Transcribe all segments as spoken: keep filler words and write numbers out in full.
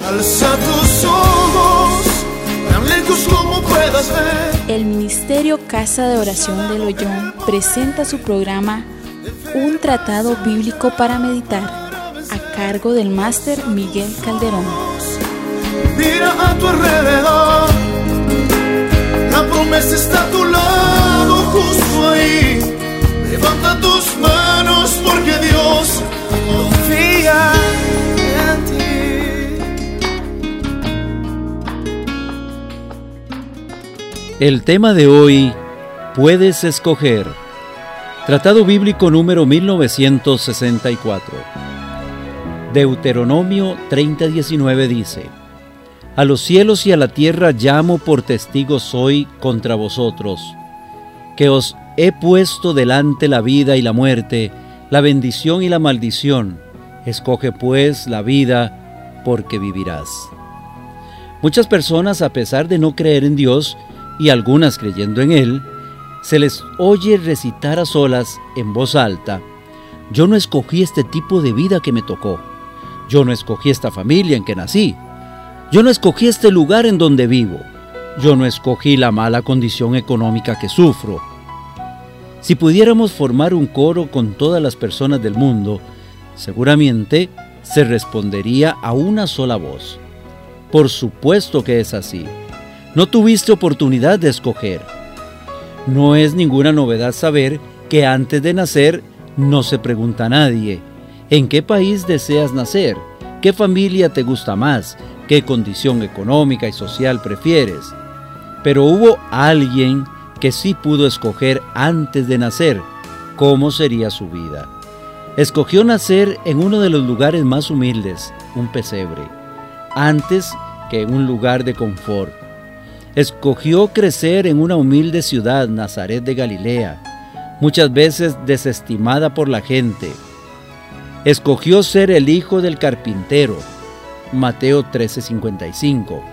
Alza tus ojos, tan lejos como puedas ver. El Ministerio Casa de Oración del Ollón presenta su programa Un Tratado Bíblico para Meditar, a cargo del máster Miguel Calderón. Mira a tu alrededor, la promesa está a tu lado, justo ahí. Levanta tus manos porque Dios confía en ti. El tema de hoy, puedes escoger. Tratado Bíblico número mil novecientos sesenta y cuatro. Deuteronomio treinta diecinueve dice: A los cielos y a la tierra llamo por testigos hoy contra vosotros, que os he puesto delante la vida y la muerte, la bendición y la maldición. Escoge pues la vida, porque vivirás. Muchas personas, a pesar de no creer en Dios, y algunas creyendo en Él, se les oye recitar a solas, en voz alta: yo no escogí este tipo de vida que me tocó. Yo no escogí esta familia en que nací. Yo no escogí este lugar en donde vivo. Yo no escogí la mala condición económica que sufro. Si pudiéramos formar un coro con todas las personas del mundo, seguramente se respondería a una sola voz: por supuesto que es así. No tuviste oportunidad de escoger. No es ninguna novedad saber que antes de nacer no se pregunta a nadie: ¿en qué país deseas nacer? ¿Qué familia te gusta más? ¿Qué condición económica y social prefieres? Pero hubo alguien que sí pudo escoger antes de nacer cómo sería su vida. Escogió nacer en uno de los lugares más humildes, un pesebre, antes que en un lugar de confort. Escogió crecer en una humilde ciudad, Nazaret de Galilea, muchas veces desestimada por la gente. Escogió ser el hijo del carpintero, Mateo trece cincuenta y cinco,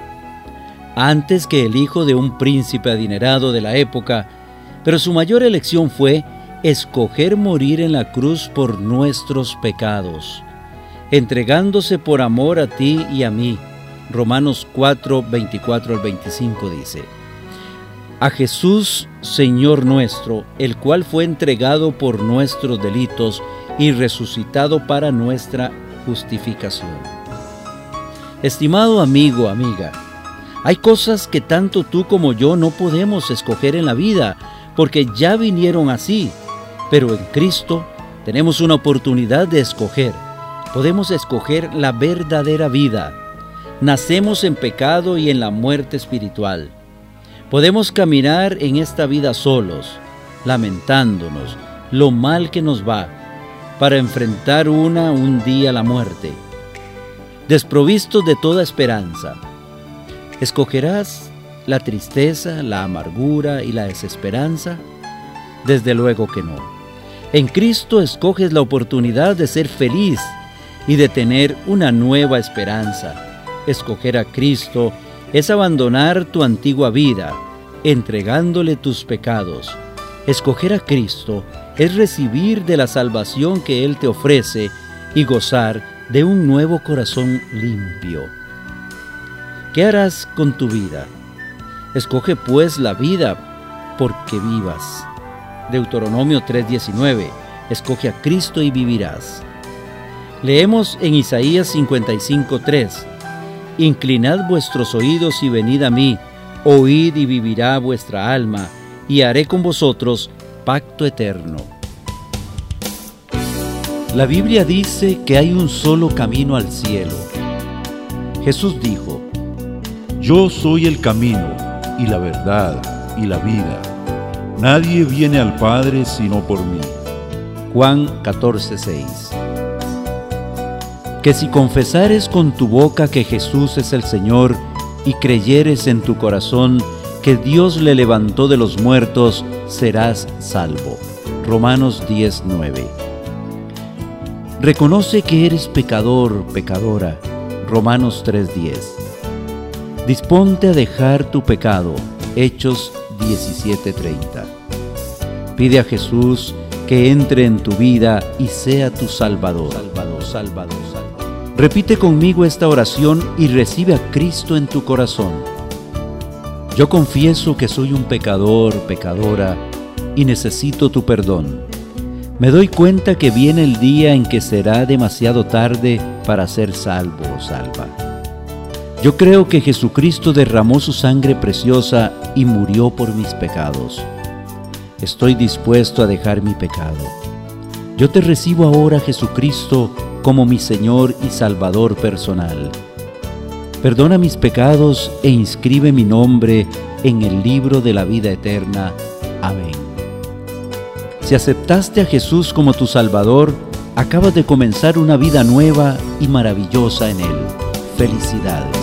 antes que el hijo de un príncipe adinerado de la época, pero su mayor elección fue escoger morir en la cruz por nuestros pecados, entregándose por amor a ti y a mí. Romanos cuatro, veinticuatro al veinticinco dice: a Jesús, Señor nuestro, el cual fue entregado por nuestros delitos y resucitado para nuestra justificación. Estimado amigo, amiga, hay cosas que tanto tú como yo no podemos escoger en la vida, porque ya vinieron así, pero en Cristo tenemos una oportunidad de escoger. Podemos escoger la verdadera vida. Nacemos en pecado y en la muerte espiritual. Podemos caminar en esta vida solos, lamentándonos lo mal que nos va, para enfrentar una un día la muerte, desprovistos de toda esperanza. ¿Escogerás la tristeza, la amargura y la desesperanza? Desde luego que no. En Cristo escoges la oportunidad de ser feliz y de tener una nueva esperanza. Escoger a Cristo es abandonar tu antigua vida, entregándole tus pecados. Escoger a Cristo es recibir de la salvación que Él te ofrece y gozar de un nuevo corazón limpio. ¿Qué harás con tu vida? Escoge pues la vida, porque vivas. Deuteronomio tres diecinueve. Escoge a Cristo y vivirás. Leemos en Isaías cincuenta y cinco, tres. Inclinad vuestros oídos y venid a mí, oíd y vivirá vuestra alma, y haré con vosotros pacto eterno. La Biblia dice que hay un solo camino al cielo. Jesús dijo: yo soy el camino, y la verdad, y la vida. Nadie viene al Padre sino por mí. Juan catorce, seis. Que si confesares con tu boca que Jesús es el Señor y creyeres en tu corazón que Dios le levantó de los muertos, serás salvo. Romanos diez, nueve. Reconoce que eres pecador, pecadora. Romanos tres, diez. Disponte a dejar tu pecado. Hechos diecisiete, treinta. Pide a Jesús que entre en tu vida y sea tu Salvador. Salvador, Salvador, Salvador. Repite conmigo esta oración y recibe a Cristo en tu corazón. Yo confieso que soy un pecador, pecadora, y necesito tu perdón. Me doy cuenta que viene el día en que será demasiado tarde para ser salvo o salva. Yo creo que Jesucristo derramó su sangre preciosa y murió por mis pecados. Estoy dispuesto a dejar mi pecado. Yo te recibo ahora, Jesucristo, como mi Señor y Salvador personal. Perdona mis pecados e inscribe mi nombre en el libro de la vida eterna. Amén. Si aceptaste a Jesús como tu Salvador, acabas de comenzar una vida nueva y maravillosa en Él. Felicidades.